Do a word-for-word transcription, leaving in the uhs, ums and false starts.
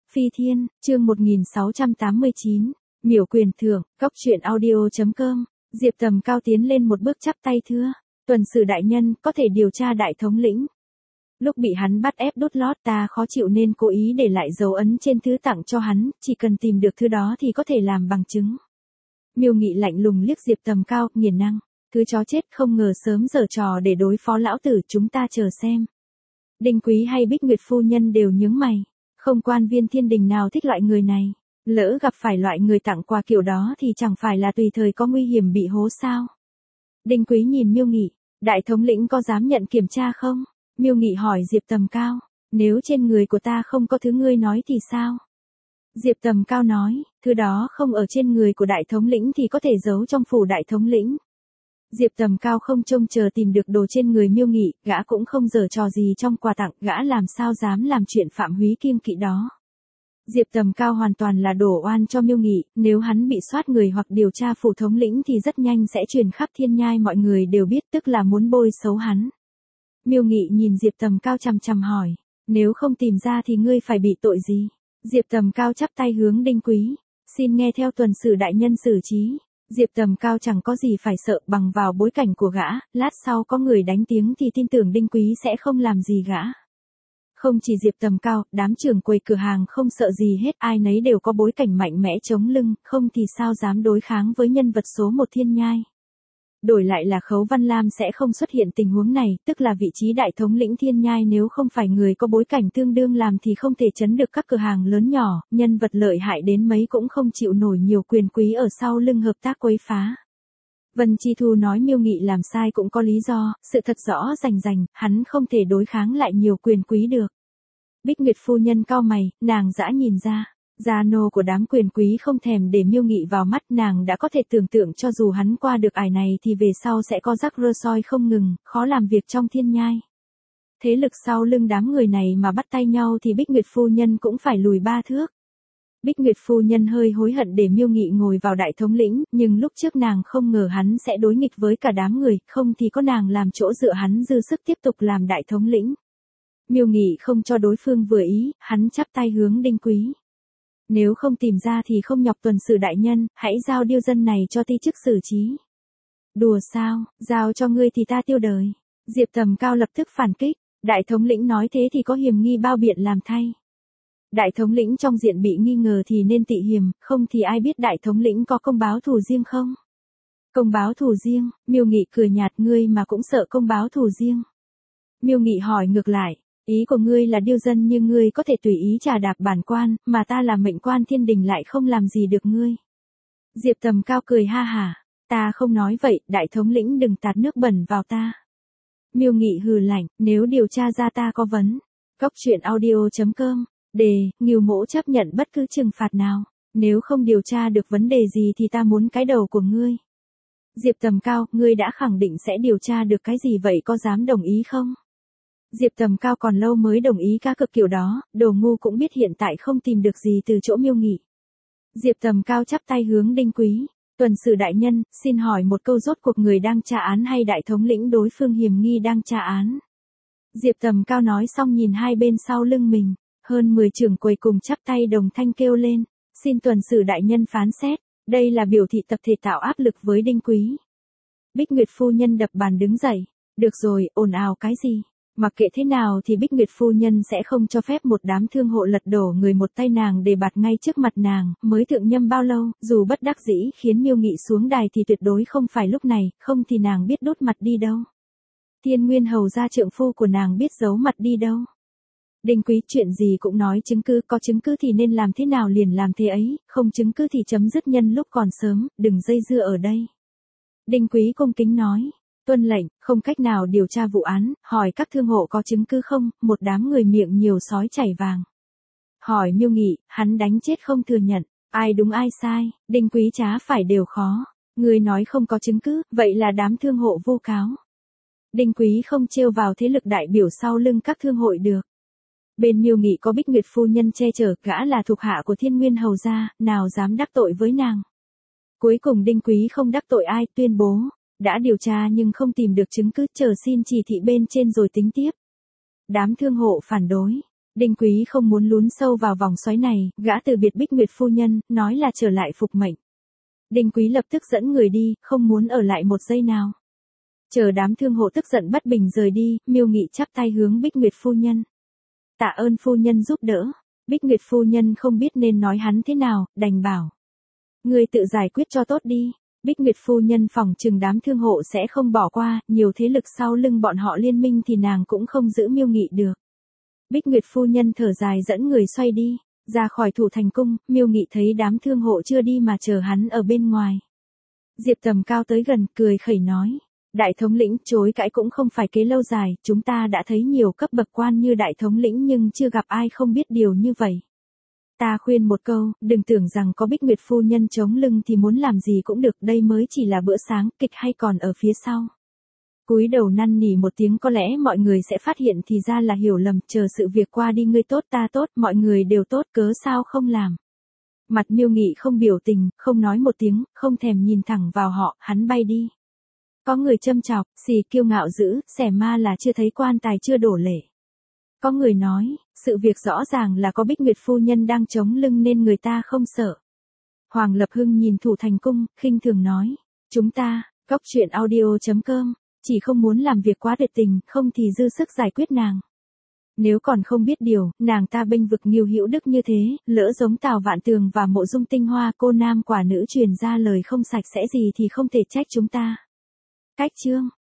Phi Thiên, chương một nghìn sáu trăm tám mươi chín, miểu quyền thưởng, góc truyện audio.com, Diệp Tầm Cao tiến lên một bước chắp tay thưa, tuần sử đại nhân, có thể điều tra đại thống lĩnh. Lúc bị hắn bắt ép đút lót ta khó chịu nên cố ý để lại dấu ấn trên thứ tặng cho hắn, chỉ cần tìm được thứ đó thì có thể làm bằng chứng. Miêu Nghị lạnh lùng liếc Diệp Tầm Cao, nghiền năng, cứ chó chết không ngờ sớm giở trò để đối phó lão tử, chúng ta chờ xem. Đinh Quý hay Bích Nguyệt phu nhân đều nhướng mày. Không quan viên thiên đình nào thích loại người này, lỡ gặp phải loại người tặng quà kiểu đó thì chẳng phải là tùy thời có nguy hiểm bị hố sao. Đinh Quý nhìn Miêu Nghị, đại thống lĩnh có dám nhận kiểm tra không? Miêu Nghị hỏi Diệp Tầm Cao, nếu trên người của ta không có thứ ngươi nói thì sao? Diệp Tầm Cao nói, thứ đó không ở trên người của đại thống lĩnh thì có thể giấu trong phủ đại thống lĩnh. Diệp Tầm Cao không trông chờ tìm được đồ trên người Miêu Nghị, gã cũng không giở trò gì trong quà tặng, gã làm sao dám làm chuyện phạm húy kiêng kỵ đó. Diệp Tầm Cao hoàn toàn là đổ oan cho Miêu Nghị, nếu hắn bị soát người hoặc điều tra phủ thống lĩnh thì rất nhanh sẽ truyền khắp thiên nhai, mọi người đều biết, tức là muốn bôi xấu hắn. Miêu Nghị nhìn Diệp Tầm Cao chằm chằm hỏi, nếu không tìm ra thì ngươi phải bị tội gì? Diệp Tầm Cao chắp tay hướng Đinh Quý, xin nghe theo tuần sử đại nhân xử trí. Diệp Tầm Cao chẳng có gì phải sợ, bằng vào bối cảnh của gã, lát sau có người đánh tiếng thì tin tưởng Đinh Quý sẽ không làm gì gã. Không chỉ Diệp Tầm Cao, đám trưởng quầy cửa hàng không sợ gì hết, ai nấy đều có bối cảnh mạnh mẽ chống lưng, không thì sao dám đối kháng với nhân vật số một thiên nhai. Đổi lại là Khấu Văn Lam sẽ không xuất hiện tình huống này, tức là vị trí đại thống lĩnh thiên nhai nếu không phải người có bối cảnh tương đương làm thì không thể chấn được các cửa hàng lớn nhỏ, nhân vật lợi hại đến mấy cũng không chịu nổi nhiều quyền quý ở sau lưng hợp tác quấy phá. Vân Chi Thu nói Miêu Nghị làm sai cũng có lý do, sự thật rõ rành rành, hắn không thể đối kháng lại nhiều quyền quý được. Bích Nguyệt phu nhân cau mày, nàng dã nhìn ra. Gia nô của đám quyền quý không thèm để Miêu Nghị vào mắt, nàng đã có thể tưởng tượng cho dù hắn qua được ải này thì về sau sẽ có rắc rơ soi không ngừng, khó làm việc trong thiên nhai. Thế lực sau lưng đám người này mà bắt tay nhau thì Bích Nguyệt phu nhân cũng phải lùi ba thước. Bích Nguyệt phu nhân hơi hối hận để Miêu Nghị ngồi vào đại thống lĩnh, nhưng lúc trước nàng không ngờ hắn sẽ đối nghịch với cả đám người, không thì có nàng làm chỗ dựa hắn dư sức tiếp tục làm đại thống lĩnh. Miêu Nghị không cho đối phương vừa ý, hắn chắp tay hướng Đinh Quý. Nếu không tìm ra thì không nhọc tuần sử đại nhân, hãy giao điêu dân này cho ti chức xử trí. Đùa sao, giao cho ngươi thì ta tiêu đời. Diệp Tầm Cao lập tức phản kích, đại thống lĩnh nói thế thì có hiềm nghi bao biện làm thay. Đại thống lĩnh trong diện bị nghi ngờ thì nên tị hiềm, không thì ai biết đại thống lĩnh có công báo thù riêng không? Công báo thù riêng, Miêu Nghị cười nhạt, ngươi mà cũng sợ công báo thù riêng. Miêu Nghị hỏi ngược lại. Ý của ngươi là điêu dân nhưng ngươi có thể tùy ý trà đạp bản quan, mà ta là mệnh quan thiên đình lại không làm gì được ngươi. Diệp Tầm Cao cười ha hả, ta không nói vậy, đại thống lĩnh đừng tạt nước bẩn vào ta. Miêu Nghị hừ lạnh, nếu điều tra ra ta có vấn. Góc truyện audio.com, đề, Ngưu Mỗ chấp nhận bất cứ trừng phạt nào, nếu không điều tra được vấn đề gì thì ta muốn cái đầu của ngươi. Diệp Tầm Cao, ngươi đã khẳng định sẽ điều tra được cái gì vậy, có dám đồng ý không? Diệp Tầm Cao còn lâu mới đồng ý cá cực kiểu đó, đồ ngu cũng biết hiện tại không tìm được gì từ chỗ Miêu Nghị. Diệp Tầm Cao chắp tay hướng Đinh Quý, tuần sử đại nhân, xin hỏi một câu, rốt cuộc người đang tra án hay đại thống lĩnh đối phương hiềm nghi đang tra án? Diệp Tầm Cao nói xong nhìn hai bên sau lưng mình, hơn mười trưởng quầy cùng chắp tay đồng thanh kêu lên, xin tuần sử đại nhân phán xét, đây là biểu thị tập thể tạo áp lực với Đinh Quý. Bích Nguyệt phu nhân đập bàn đứng dậy, được rồi, ồn ào cái gì? Mặc kệ thế nào thì Bích Nguyệt phu nhân sẽ không cho phép một đám thương hộ lật đổ người một tay nàng để bạt ngay trước mặt nàng, mới thượng nhâm bao lâu, dù bất đắc dĩ khiến Miêu Nghị xuống đài thì tuyệt đối không phải lúc này, không thì nàng biết đốt mặt đi đâu. Thiên Nguyên hầu gia trượng phu của nàng biết giấu mặt đi đâu. Đinh Quý chuyện gì cũng nói chứng cứ, có chứng cứ thì nên làm thế nào liền làm thế ấy, không chứng cứ thì chấm dứt nhân lúc còn sớm, đừng dây dưa ở đây. Đinh Quý cung kính nói. Tuân lệnh, không cách nào điều tra vụ án, hỏi các thương hộ có chứng cứ không, một đám người miệng nhiều sói chảy vàng. Hỏi Miêu Nghị, hắn đánh chết không thừa nhận, ai đúng ai sai, Đinh Quý trá phải đều khó. Người nói không có chứng cứ, vậy là đám thương hộ vô cáo. Đinh Quý không trêu vào thế lực đại biểu sau lưng các thương hội được. Bên Miêu Nghị có Bích Nguyệt phu nhân che chở, gã là thuộc hạ của Thiên Nguyên hầu gia, nào dám đắc tội với nàng. Cuối cùng Đinh Quý không đắc tội ai, tuyên bố. Đã điều tra nhưng không tìm được chứng cứ, chờ xin chỉ thị bên trên rồi tính tiếp. Đám thương hộ phản đối. Đinh Quý không muốn lún sâu vào vòng xoáy này, gã từ biệt Bích Nguyệt phu nhân, nói là trở lại phục mệnh. Đinh Quý lập tức dẫn người đi, không muốn ở lại một giây nào. Chờ đám thương hộ tức giận bất bình rời đi, Miêu Nghị chắp tay hướng Bích Nguyệt phu nhân. Tạ ơn phu nhân giúp đỡ. Bích Nguyệt phu nhân không biết nên nói hắn thế nào, đành bảo. Ngươi tự giải quyết cho tốt đi. Bích Nguyệt phu nhân phỏng chừng đám thương hộ sẽ không bỏ qua, nhiều thế lực sau lưng bọn họ liên minh thì nàng cũng không giữ Miêu Nghị được. Bích Nguyệt phu nhân thở dài dẫn người xoay đi, ra khỏi Thủ Thành cung, Miêu Nghị thấy đám thương hộ chưa đi mà chờ hắn ở bên ngoài. Diệp Tầm Cao tới gần, cười khẩy nói. Đại thống lĩnh, chối cãi cũng không phải kế lâu dài, chúng ta đã thấy nhiều cấp bậc quan như đại thống lĩnh nhưng chưa gặp ai không biết điều như vậy. Ta khuyên một câu, đừng tưởng rằng có Bích Nguyệt phu nhân chống lưng thì muốn làm gì cũng được, đây mới chỉ là bữa sáng, kịch hay còn ở phía sau. Cúi đầu năn nỉ một tiếng, có lẽ mọi người sẽ phát hiện thì ra là hiểu lầm, chờ sự việc qua đi, ngươi tốt ta tốt, mọi người đều tốt, cớ sao không làm. Mặt Miêu Nghị không biểu tình, không nói một tiếng, không thèm nhìn thẳng vào họ, hắn bay đi. Có người châm chọc, xì kiêu ngạo dữ, xẻ ma là chưa thấy quan tài chưa đổ lệ. Có người nói, sự việc rõ ràng là có Bích Nguyệt phu nhân đang chống lưng nên người ta không sợ. Hoàng Lập Hưng nhìn Thủ Thành cung, khinh thường nói, chúng ta, góc truyện audio chấm com, chỉ không muốn làm việc quá tuyệt tình, không thì dư sức giải quyết nàng. Nếu còn không biết điều, nàng ta bênh vực Ngưu Hữu Đức như thế, lỡ giống Tào Vạn Tường và Mộ Dung Tinh Hoa cô nam quả nữ truyền ra lời không sạch sẽ gì thì không thể trách chúng ta. Cách chương